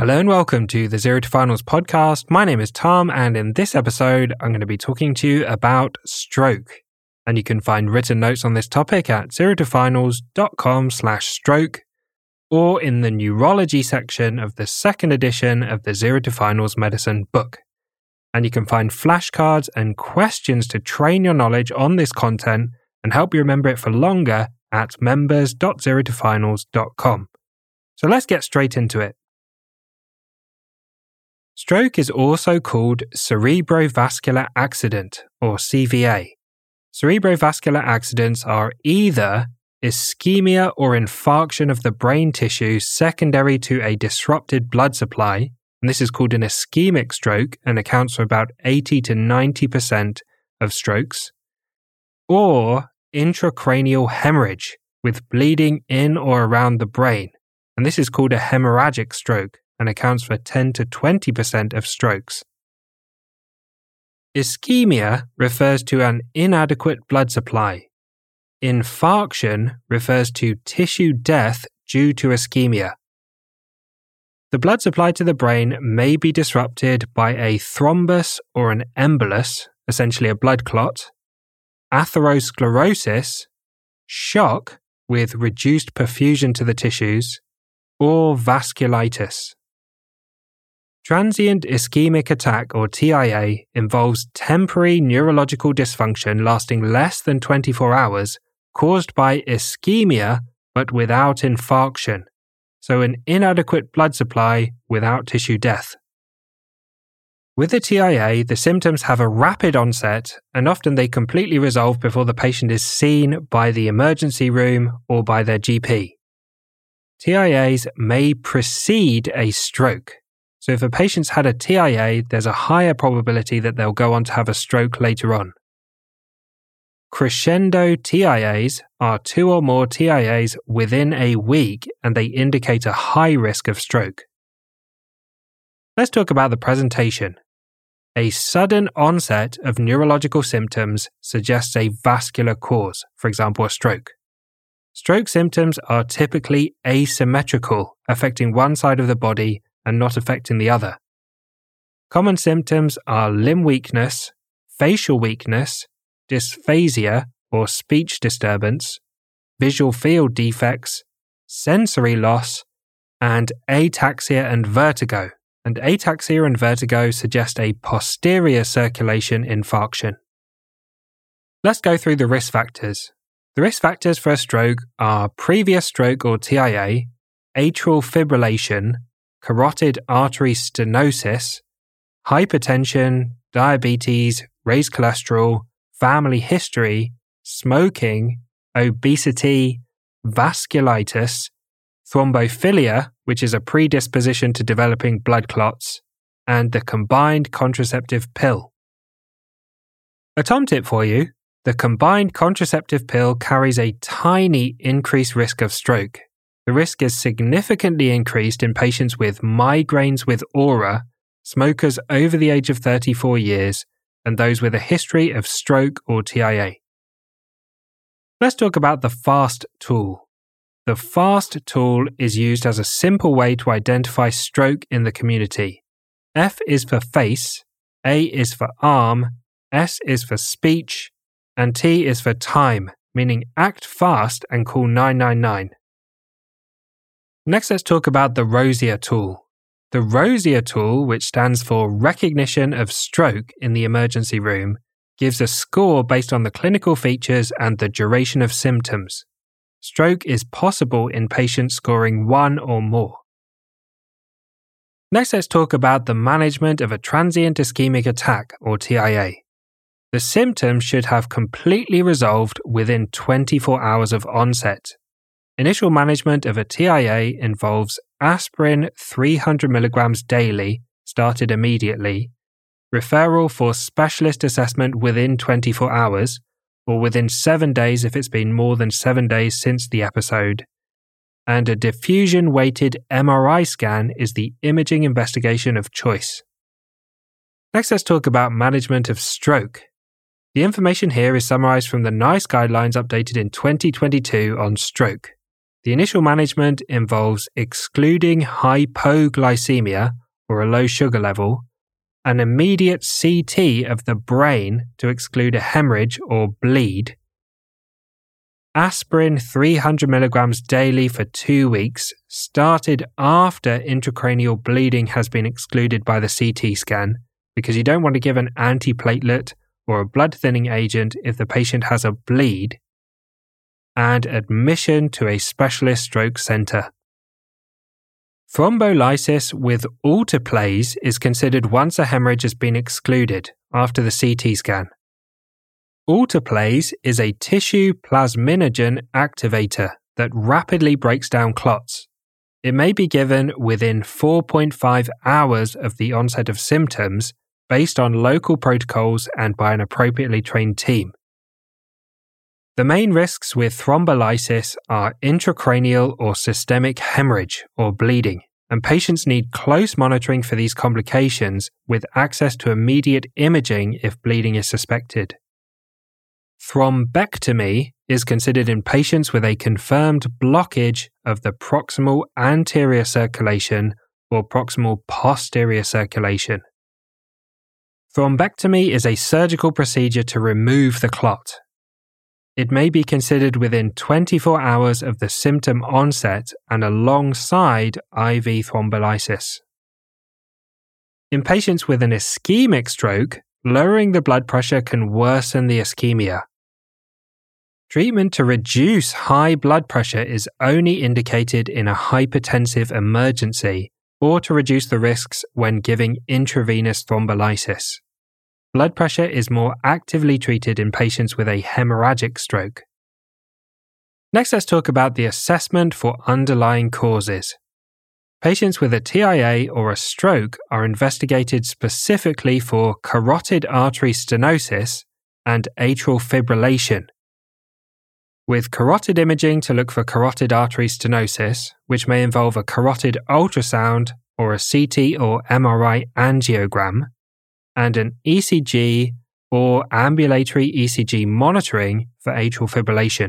Hello and welcome to the Zero to Finals podcast. My name is Tom, and in this episode, I'm going to be talking to you about stroke. And you can find written notes on this topic at zerotofinals.com/stroke or in the neurology section of the second edition of the Zero to Finals medicine book. And you can find flashcards and questions to train your knowledge on this content and help you remember it for longer at members.zerotofinals.com. So let's get straight into it. Stroke is also called cerebrovascular accident, or CVA. Cerebrovascular accidents are either ischemia or infarction of the brain tissue secondary to a disrupted blood supply, and this is called an ischemic stroke and accounts for about 80 to 90% of strokes, or intracranial hemorrhage with bleeding in or around the brain, and this is called a hemorrhagic stroke and accounts for 10 to 20% of strokes. Ischemia refers to an inadequate blood supply. Infarction refers to tissue death due to ischemia. The blood supply to the brain may be disrupted by a thrombus or an embolus, essentially a blood clot, atherosclerosis, shock with reduced perfusion to the tissues, or vasculitis. Transient ischemic attack, or TIA, involves temporary neurological dysfunction lasting less than 24 hours caused by ischemia but without infarction, so an inadequate blood supply without tissue death. With a TIA, the symptoms have a rapid onset and often they completely resolve before the patient is seen by the emergency room or by their GP. TIAs may precede a stroke. So if a patient's had a TIA, there's a higher probability that they'll go on to have a stroke later on. Crescendo TIAs are 2 or more TIAs within a week, and they indicate a high risk of stroke. Let's talk about the presentation. A sudden onset of neurological symptoms suggests a vascular cause, for example, a stroke. Stroke symptoms are typically asymmetrical, affecting one side of the body and not affecting the other. Common symptoms are limb weakness, facial weakness, dysphasia or speech disturbance, visual field defects, sensory loss, and ataxia and vertigo. And ataxia and vertigo suggest a posterior circulation infarction. Let's go through the risk factors. The risk factors for a stroke are previous stroke or TIA, atrial fibrillation, carotid artery stenosis, hypertension, diabetes, raised cholesterol, family history, smoking, obesity, vasculitis, thrombophilia, which is a predisposition to developing blood clots, and the combined contraceptive pill. A Tom tip for you, the combined contraceptive pill carries a tiny increased risk of stroke. The risk is significantly increased in patients with migraines with aura, smokers over the age of 34 years, and those with a history of stroke or TIA. Let's talk about the FAST tool. The FAST tool is used as a simple way to identify stroke in the community. F is for face, A is for arm, S is for speech, and T is for time, meaning act fast and call 999. Next, let's talk about the ROSIER tool. The ROSIER tool, which stands for Recognition of Stroke in the Emergency Room, gives a score based on the clinical features and the duration of symptoms. Stroke is possible in patients scoring 1 or more. Next, let's talk about the management of a transient ischemic attack, or TIA. The symptoms should have completely resolved within 24 hours of onset. Initial management of a TIA involves aspirin 300 mg daily, started immediately, referral for specialist assessment within 24 hours, or within 7 days if it's been more than 7 days since the episode, and a diffusion-weighted MRI scan is the imaging investigation of choice. Next, let's talk about management of stroke. The information here is summarized from the NICE guidelines updated in 2022 on stroke. The initial management involves excluding hypoglycemia, or a low sugar level, an immediate CT of the brain to exclude a hemorrhage or bleed, aspirin 300 milligrams daily for 2 weeks, started after intracranial bleeding has been excluded by the CT scan, because you don't want to give an antiplatelet or a blood thinning agent if the patient has a bleed, and admission to a specialist stroke centre. Thrombolysis with alteplase is considered once a hemorrhage has been excluded after the CT scan. Alteplase is a tissue plasminogen activator that rapidly breaks down clots. It may be given within 4.5 hours of the onset of symptoms based on local protocols and by an appropriately trained team. The main risks with thrombolysis are intracranial or systemic hemorrhage or bleeding, and patients need close monitoring for these complications with access to immediate imaging if bleeding is suspected. Thrombectomy is considered in patients with a confirmed blockage of the proximal anterior circulation or proximal posterior circulation. Thrombectomy is a surgical procedure to remove the clot. It may be considered within 24 hours of the symptom onset and alongside IV thrombolysis. In patients with an ischemic stroke, lowering the blood pressure can worsen the ischemia. Treatment to reduce high blood pressure is only indicated in a hypertensive emergency or to reduce the risks when giving intravenous thrombolysis. Blood pressure is more actively treated in patients with a hemorrhagic stroke. Next, let's talk about the assessment for underlying causes. Patients with a TIA or a stroke are investigated specifically for carotid artery stenosis and atrial fibrillation, with carotid imaging to look for carotid artery stenosis, which may involve a carotid ultrasound or a CT or MRI angiogram, and an ECG or ambulatory ECG monitoring for atrial fibrillation.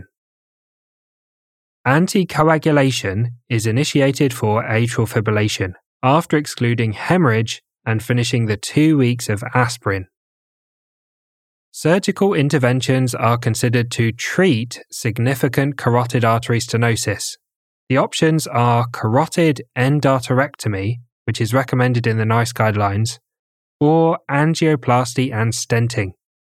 Anticoagulation is initiated for atrial fibrillation after excluding hemorrhage and finishing the 2 weeks of aspirin. Surgical interventions are considered to treat significant carotid artery stenosis. The options are carotid endarterectomy, which is recommended in the NICE guidelines, or angioplasty and stenting.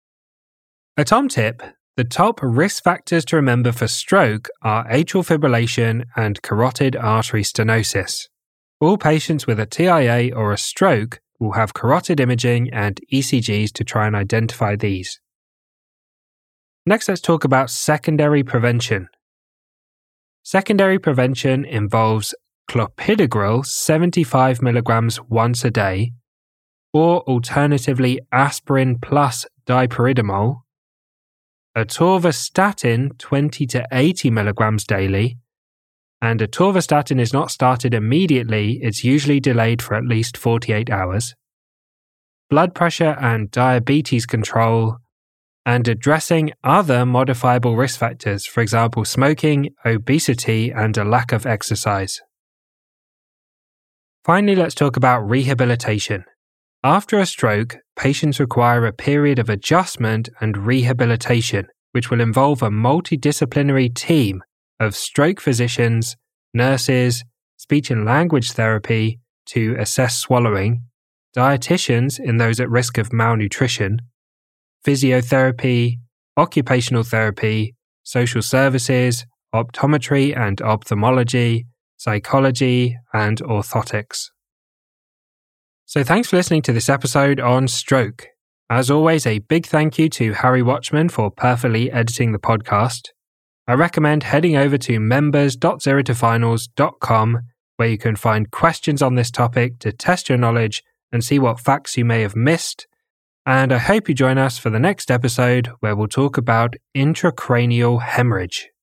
A Tom tip: the top risk factors to remember for stroke are atrial fibrillation and carotid artery stenosis. All patients with a TIA or a stroke will have carotid imaging and ECGs to try and identify these. Next, let's talk about secondary prevention. Secondary prevention involves clopidogrel 75 mg once a day, or alternatively aspirin plus dipyridamole, atorvastatin 20 to 80 mg daily, and atorvastatin is not started immediately, it's usually delayed for at least 48 hours, blood pressure and diabetes control, and addressing other modifiable risk factors, for example smoking, obesity, and a lack of exercise. Finally, let's talk about rehabilitation. After a stroke, patients require a period of adjustment and rehabilitation, which will involve a multidisciplinary team of stroke physicians, nurses, speech and language therapy to assess swallowing, dietitians in those at risk of malnutrition, physiotherapy, occupational therapy, social services, optometry and ophthalmology, psychology, and orthotics. So thanks for listening to this episode on stroke. As always, a big thank you to Harry Watchman for perfectly editing the podcast. I recommend heading over to members.zerotofinals.com where you can find questions on this topic to test your knowledge and see what facts you may have missed. And I hope you join us for the next episode where we'll talk about intracranial hemorrhage.